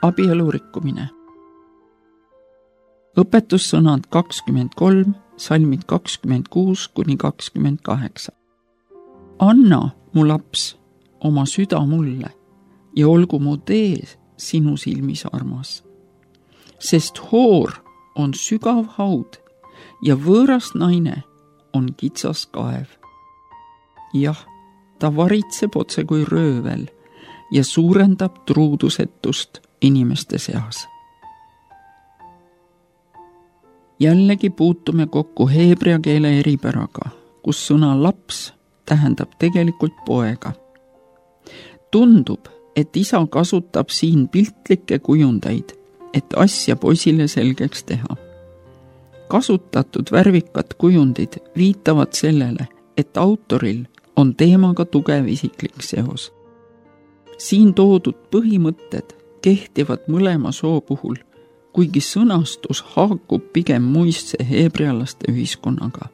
Abielu rikkumine. Õpetussõnad 23, salmid 26–28. Anna, mu laps, oma süda mulle ja olgu mu tee sinu silmis armas. Sest hoor on sügav haud ja võõras naine on kitsas kaev. Jah, ta varitseb otse kui röövel ja suurendab truudusetust inimeste seas. Jällegi puutume kokku heebrea keele eripäraga, kus sõna laps tähendab tegelikult poega. Tundub, et isa kasutab siin piltlikke kujundeid, et asja poisile selgeks teha. Kasutatud värvikad kujundid viitavad sellele, et autoril on teemaga tugev isiklik seos. Siin toodud põhimõtted kehtivad mõlema soo puhul, kuigi sõnastus haakub pigem muistse heebrealaste ühiskonnaga.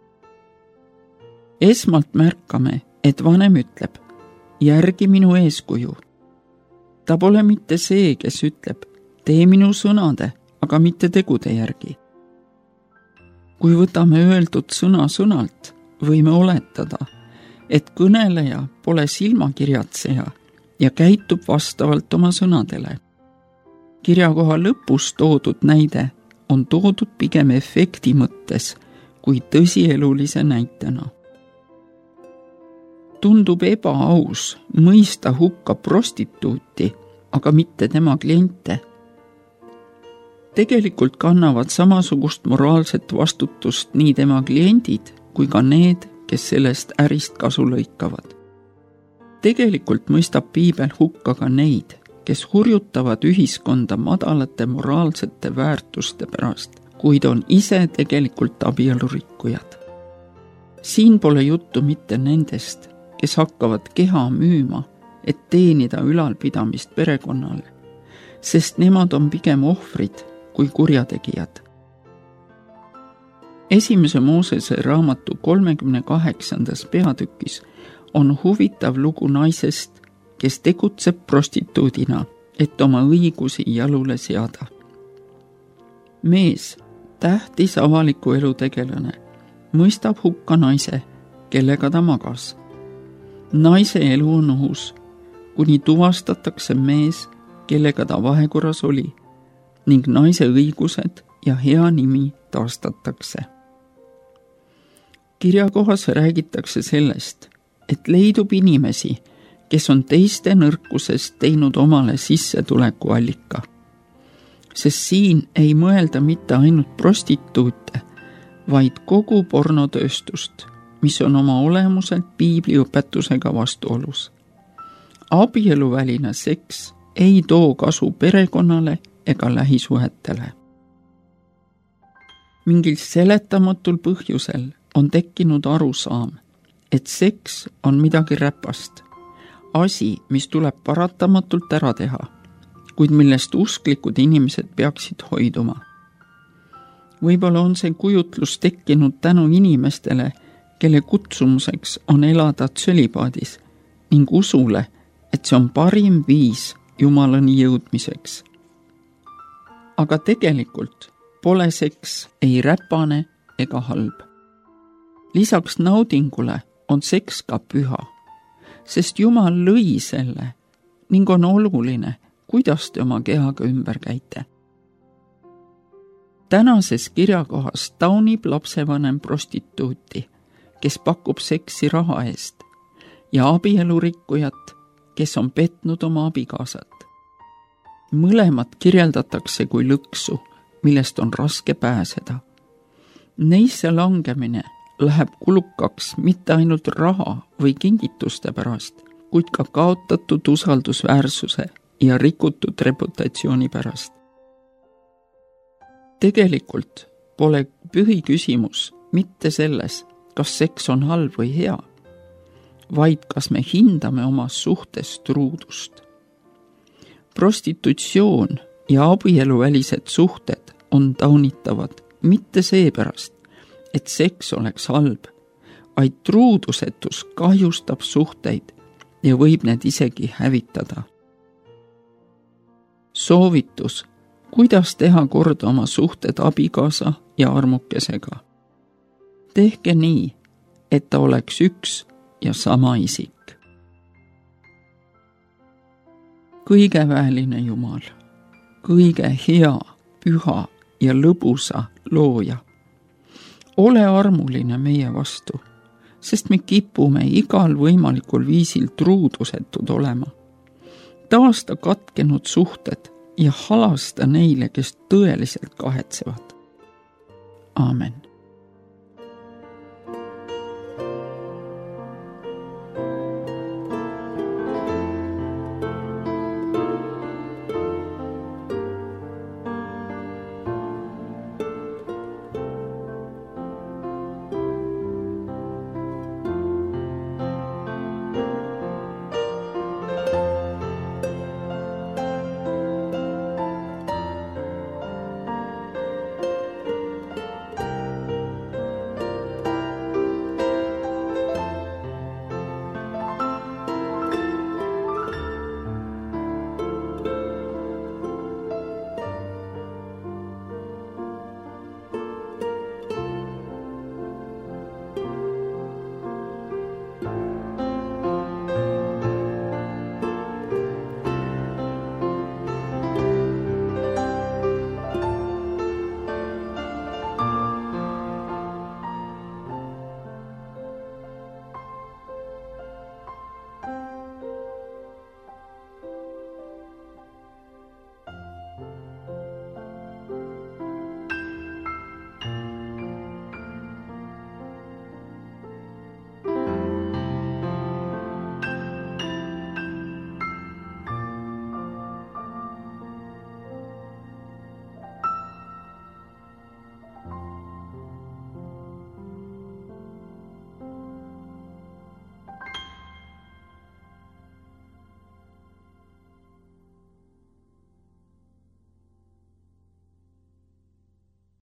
Esmalt märkame, et vanem ütleb, järgi minu eeskuju. Ta pole mitte see, kes ütleb, tee minu sõnade, aga mitte tegude järgi. Kui võtame öeldud sõna sõnalt, võime oletada, et kõneleja pole silmakirjatseja ja käitub vastavalt oma sõnadele. Kirjakoha lõpus toodud näide on toodud pigem efekti mõttes kui tõsielulise näitena. Tundub ebaaus mõista hukka prostituuti, aga mitte tema kliente. Tegelikult kannavad samasugust moraalset vastutust nii tema kliendid kui ka need, kes sellest ärist kasu lõikavad. Tegelikult mõistab piibel hukka ka neid, kes hurjutavad ühiskonda madalate moraalsete väärtuste pärast, kuid on ise tegelikult abielurikkujad. Siin pole juttu mitte nendest, kes hakkavad keha müüma, et teenida ülalpidamist perekonnale, sest nemad on pigem ohvrid kui kurjategijad. Esimese Moosese raamatu 38. peatükis on huvitav lugu naisest, kes tegutseb prostituudina, et oma õigusi jalule seada. Mees, tähtis avaliku elu tegelane, mõistab hukka naise, kellega ta magas. Naise elu on ohus, kuni tuvastatakse mees, kellega ta vahekorras oli, ning naise õigused ja hea nimi taastatakse. Kirjakohas räägitakse sellest, et leidub inimesi, kes on teiste nõrkusest teinud omale sissetuleku allika. Sest siin ei mõelda mitte ainult prostituute, vaid kogu pornotööstust, mis on oma olemuselt piibliõpetusega vastuolus. Abieluväline seks ei too kasu perekonnale ega lähisuhetele. Mingil seletamatul põhjusel on tekkinud arusaam, et seks on midagi räpast, asi, mis tuleb paratamatult ära teha, kuid millest usklikud inimesed peaksid hoiduma. Võib-olla on see kujutlus tekkinud tänu inimestele, kelle kutsumuseks on elada tsölibaadis ning usule, et see on parim viis Jumalani jõudmiseks. Aga tegelikult pole seks ei räpane ega halb. Lisaks naudingule on seks ka püha, sest Jumal lõi selle ning on oluline, kuidas te oma kehaga ümber käite. Tänases kirjakohas taunib lapsevanem prostituuti, kes pakub seksi raha eest, ja abielurikkujat, kes on petnud oma abikaasat. Mõlemad kirjeldatakse kui lõksu, millest on raske pääseda. Neisse langemine läheb kulukaks mitte ainult raha või kingituste pärast, kuid ka kaotatud usaldusväärsuse ja rikutud reputatsiooni pärast. Tegelikult pole põhiküsimus mitte selles, kas seks on halb või hea, vaid kas me hindame oma suhtes truudust. Prostitutsioon ja abieluvälised suhted on taunitavad mitte seepärast, et seks oleks halb, vaid truudusetus kahjustab suhteid ja võib need isegi hävitada. Soovitus, kuidas teha korda oma suhted abikaasa ja armukesega. Tehke nii, et ta oleks üks ja sama isik. Kõigeväeline Jumal, kõige hea, püha ja lõbusa looja. Ole armuline meie vastu, sest me kipume igal võimalikul viisil truudusetud olema. Taasta katkenud suhted ja halasta neile, kes tõeliselt kahetsevad. Aamen.